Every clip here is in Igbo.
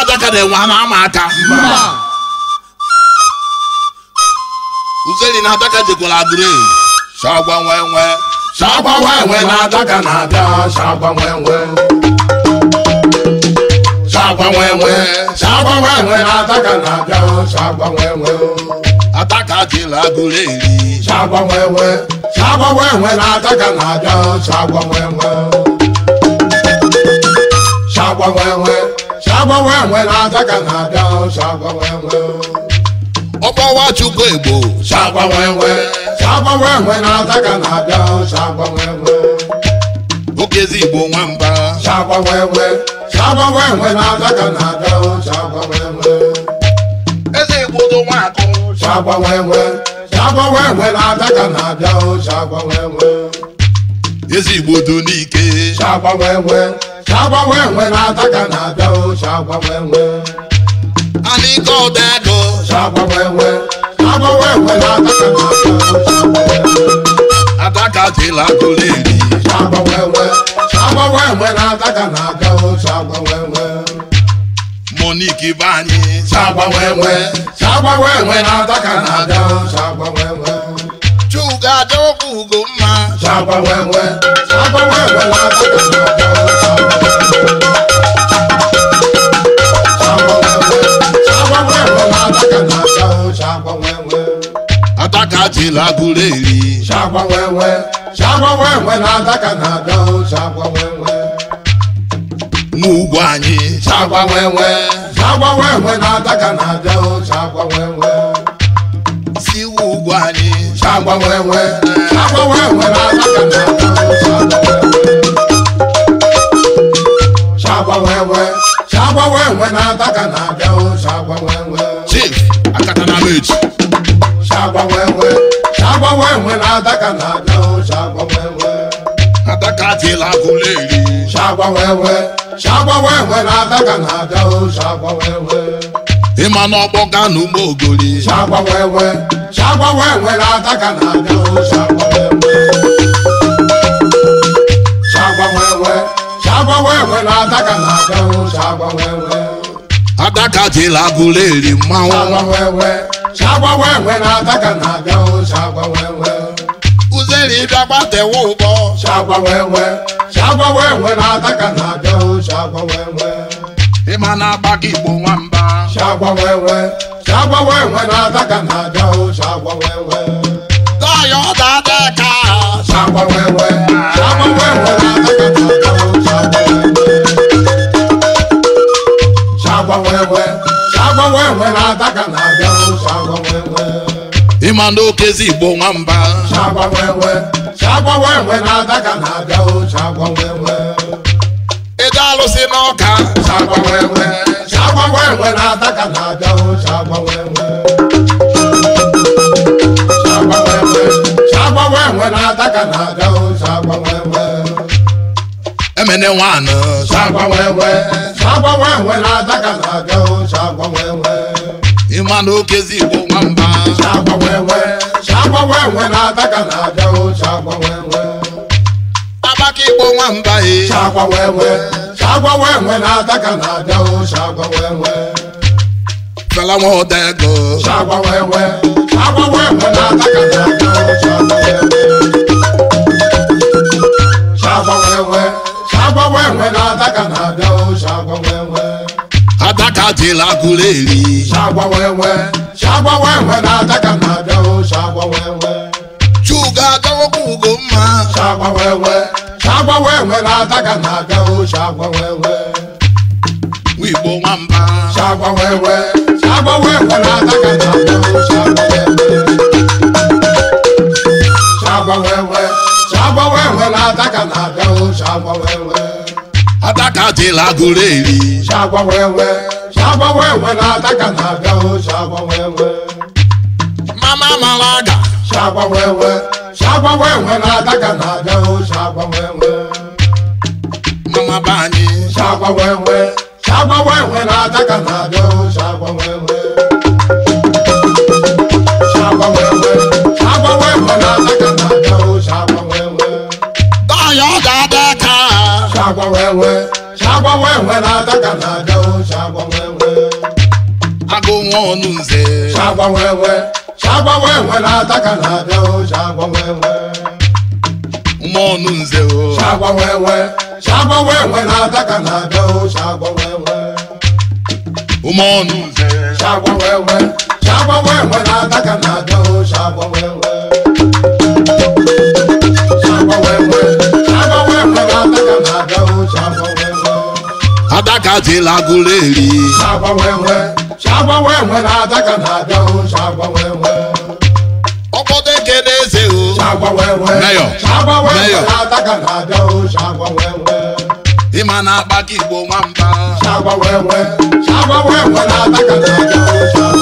adaka de wana amaka uzeli na adaka de kola gre shagwa wenwe na adaka na ada shagwa wenwe na adaka na ada shagwa wenwe adaka de la guleri shagwa wenwe na adaka na ada shagwa wenwe na adaka na ada shagwa wenwe Obawa chukwu Igbo shagwa wenwe na adaka na ada shagwa wenwe Okezi Igbo nwamba shagwa wenwe na adaka na ada shagwa wenwe Eze Igbo do nwako shagwa wenwe na adaka na ada shagwa wenwe Eze Igbo do n'ike shagwa wenwe na adaka na ada shagwa wenwe Ani go dago shagwa wenwe na adaka na ada adaka de la guleri shagwa wenwe na adaka na ada shagwa wenwe Monique Bani shagwa wenwe na adaka na ada shagwa wenwe Chuga dogu goma shagwa wenwe na adaka na ada Adaka de la guleri shagwa wenwe na adaka na ada shagwa wenwe N'ugwu anyị shagwa wenwe na adaka na ada shagwa wenwe Si ugwu anyị shagwa wenwe na adaka na ada shagwa wenwe na adaka na ada shagwa wenwe Chief akata na mechi shagwa wenwe na adaka na ada shagwa wenwe adaka de la guleri shagwa wenwe na adaka na ada shagwa wenwe Ima no boga no mogoli shagwa wenwe na adaka na ada shagwa wenwe na adaka na ada shagwa wenwe adaka de la guleri mawo shagwa wenwe na adaka na ada shagwa wenwe Uzeli biagba tewo ubo shagwa wenwe na adaka na ada shagwa wenwe Ima na abaki Igbo nwamba shagwa wenwe na adaka na ada shagwa wenwe Dayo dadeka shagwa wenwe na adaka na ada shagwa wenwe na adaka na ada shagwa wenwe Ima ndo Okezi Igbo nwamba shagwa wenwe na adaka na ada shagwa wenwe Idalu si n'ọka shagwa wenwe na adaka na ada shagwa wenwe na adaka na ada shagwa wenwe Emene nwana shagwa wenwe na adaka na ada shagwa wenwe Ima ndo Okezi Igbo nwamba shagwa wenwe na adaka na ada shagwa wenwe Abaki Igbo nwamba shagwa wenwe na adaka na ada shagwa wenwe Fela Modego shagwa wenwe na adaka na ada shagwa wenwe na adaka na ada shagwa wenwe adaka de la guleri shagwa wenwe na adaka na ada shagwa wenwe Chuga dogu goma shagwa wenwe na adaka na ada shagwa wenwe Igbo nwamba shagwa wenwe na adaka na ada shagwa wenwe na adaka na ada shagwa wenwe adaka de la guleri shagwa wenwe na adaka na ada shagwa wenwe Mama Malaga shagwa wenwe na adaka na ada shagwa wenwe Mama Bani shagwa wenwe na adaka na ada shagwa wenwe na adaka na ada shagwa wenwe Dayo dadeka shagwa wenwe na adaka na ada shagwa wenwe ụmụọnụ nze Shagwawewe na-ataka na-abịa o shagwawewe ụmụọnụ nze o Shagwawewe na-ataka na-abịa o shagwawewe ụmụọnụ nze Shagwawewe na-ataka na-abịa o shagwawewe na-ataka na-abịa o shagwawewe adaka tila guleri Shagwawewe na-ataka na-abịa o shagwawewe ọkpọta ekele eze o Shagwawewe na-ataka na-abịa o shagwawewe ịma na akpaka igbo nwamba Shagwawewe na-ataka na-abịa o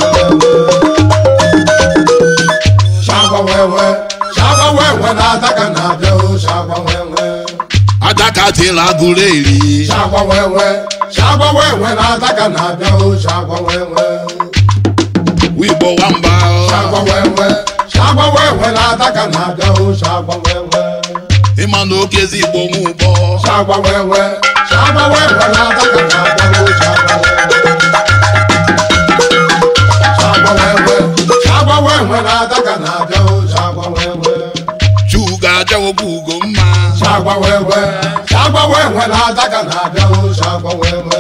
shagwawewe na-ataka na-abịa o shagwawewe adaka tila guleri Shagwawewe na-ataka na-abịa o shagwawewe igbo nwamba Shagwawewe na-ataka na-abịa o shagwawewe ịma na okezi igbo nwụbọ Shagwawewe na-ataka na-abịa o Shagwawewe na-ataka na-abịa o shagwawewe chuga ajawobu ugo mma Shagwawewe na-ataka na-abịa o shagwawewe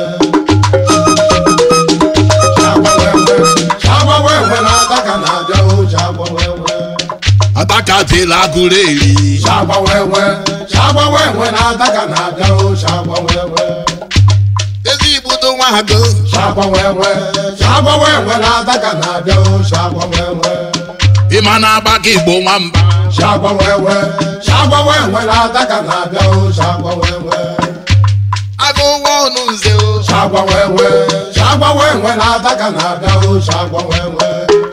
na-ataka na-abịa o shagwawewe adaka tila guleri Shagwawewe na-ataka na-abịa o shagwawewe ezi igbudo nwa agụ Shagwawewe na-ataka na-abịa o shagwawewe ịma na agbaka igbo nwamba Shagwawewe na-ataka na-abịa o shagwawewe agụ ụgwọ ọnụ nze o Shagwawewe na-ataka na-abịa o shagwawewe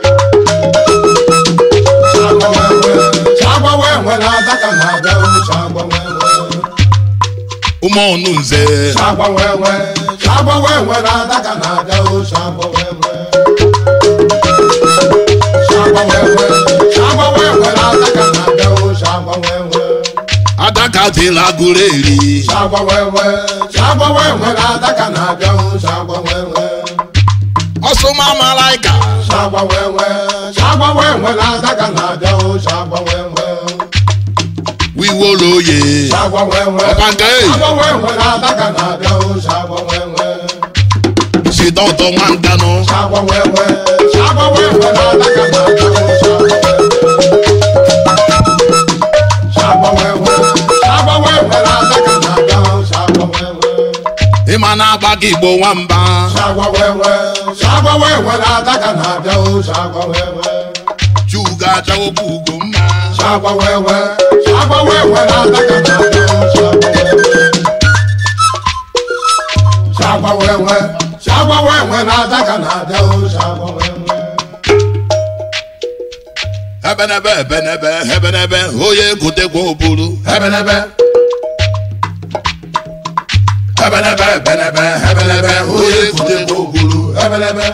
na-ataka na-abịa o shagwawewe ụmụọnụ nze Shagwawewe na-ataka na-abịa o shagwawewe na-ataka na-abịa o shagwawewe adaka tila guleri Shagwawewe na-ataka na-abịa o shagwawewe ọsụma malaika Shagwawewe na-ataka na-abịa o shagwawewe wiwoloye Shagwawewe ọbanga na-ataka na-abịa o shagwawewe sidọtọ nwanganụ Shagwawewe na-ataka na-abịa o Shagwawewe na-ataka na-abịa o shagwawewe ịma na agbaka igbo nwamba Shagwawewe na-ataka na-abịa o shagwawewe chuga ajawobu ugo mma Shagwawewe na-ataka na-abịa o shagwawewe na-ataka na-abịa o shagwawewe ebenebe onye gotekwa oburu Ebenebe onye gotekwa oburu Ebenebe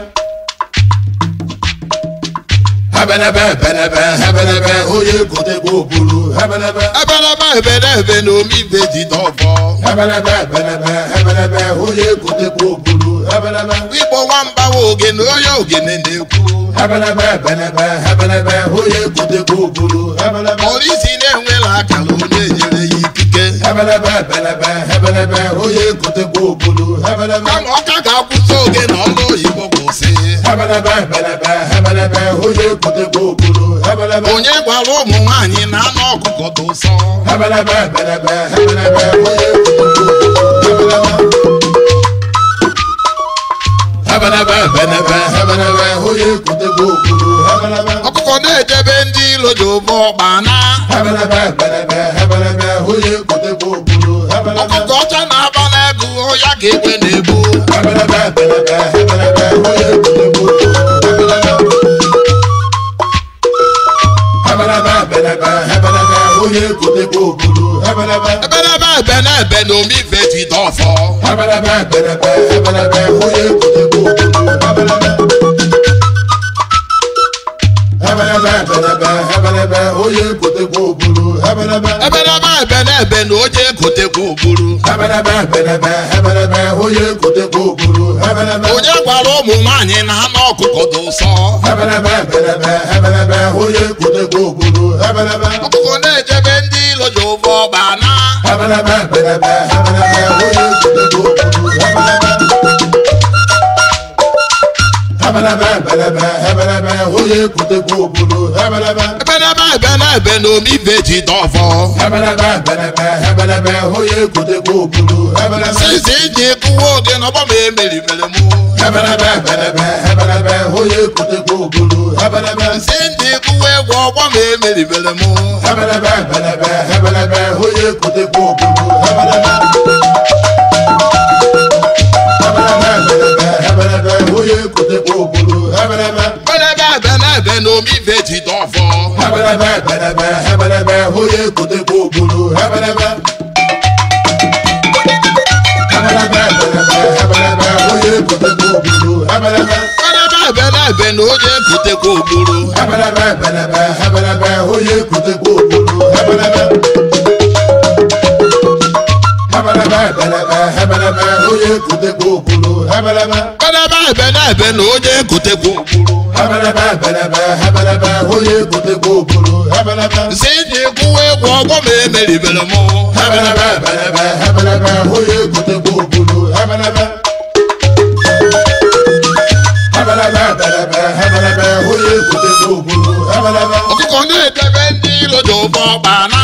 onye gotekwa oburu Ebenebe ebenebe na omibe ji dọfọ Ebenebe onye gotekwa oburu Ebenebe igbo nwamba wa ogene onye ogene na-ekwu Ebenebe onye gotekwa oburu Ebenebe polisi na-enwela akara onye nyere ya ikike Ebenebe onye gotekwa oburu Ebenebe kama ọka ga-akwụsị oge na ọrụ oyibo kwụsị Ebenebe onye gotekwa oburu Ebenebe onye gwara ụmụ nwaanyị na anụ ọkụkọ dị ụsọ Ebenebe onye gotekwa oburu Ebenebe onye gotekwa oburu ọkụkọ na-ejebe ndị ilo ji ofe ọkpa na Ebenebe onye gotekwa oburu ọkụkọ ọcha na-aba n'ego ya ka ekwe na-ebu Ebenebe onye gotekwa oburu onye gotekwa oburu ebenebe na omife ji dọfọ Ebenebe onye gotekwa oburu Ebenebe onye gotekwa oburu ebenebe na onye gotekwa oburu Ebenebe onye gotekwa oburu onye gwara ụmụ nwaanyị na anụ ọkụkọ dị ụsọ ọkụkọ na-ejebe ndị ilo Jehova ọba na ebe na omibe ji dọfọ sisi ji kụwa oge n'ọgbọ ma emeri mere mụ si ndị kụwa egwu ọgbọ ma emeri mere mụ ebe na omibe ji dọfọ ebe na onye kutekwa ogburu ebe na onye kutekwa si ndị kwuwa egwu ọgbọ ma emeribere mụ ọkụkọ na-edebe ndị ilo Jehova ọba na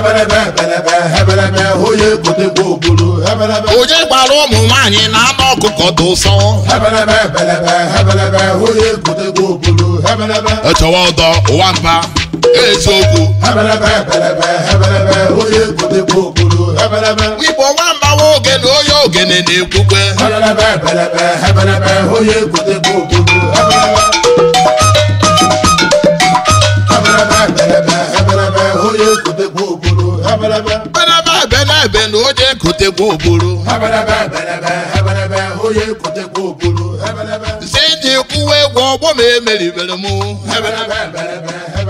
onye gbara ụmụ nwaanyị na anụ ọkụkọ dị ụsọ echewa ọdọ ụwa mba eziokwu igbo nwamba nwa oge na onye ogene na-ekwukwe ebe na onye kutekwa ogburu si ndị kwuwa egwu ọgbọ ma emeribere mụ